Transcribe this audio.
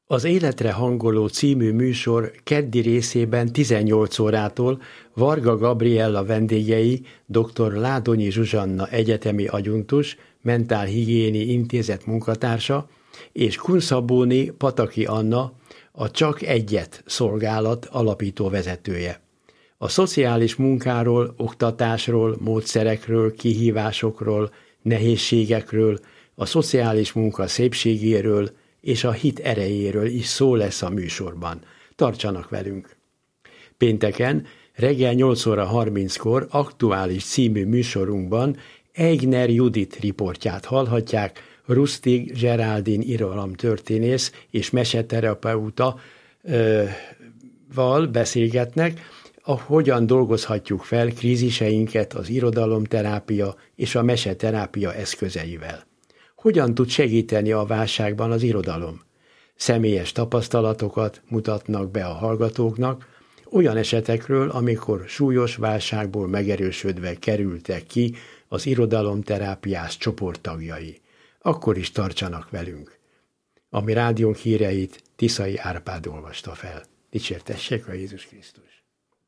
Az Életre hangoló című műsor keddi részében 18 órától Varga Gabriella vendégei dr. Ládonyi Zsuzsanna egyetemi adjunktus, Mentálhigiéni Intézet munkatársa, és Kunszabóni Pataki Anna, a Csak Egyet szolgálat alapító vezetője. A szociális munkáról, oktatásról, módszerekről, kihívásokról, nehézségekről, a szociális munka szépségéről és a hit erejéről is szó lesz a műsorban. Tartsanak velünk! Pénteken reggel 8 óra 30-kor Aktuális című műsorunkban Eigner Judit riportját hallhatják, Rustig Geraldin irodalomtörténész és meseterapeuta val beszélgetnek, hogyan dolgozhatjuk fel kríziseinket az irodalomterápia és a meseterápia eszközeivel. Hogyan tud segíteni a válságban az irodalom? Személyes tapasztalatokat mutatnak be a hallgatóknak olyan esetekről, amikor súlyos válságból megerősödve kerültek ki az irodalomterápiás csoporttagjai. Akkor is tartsanak velünk. A mi rádiónk híreit Tiszai Árpád olvasta fel. Dicsértessék a Jézus Krisztus!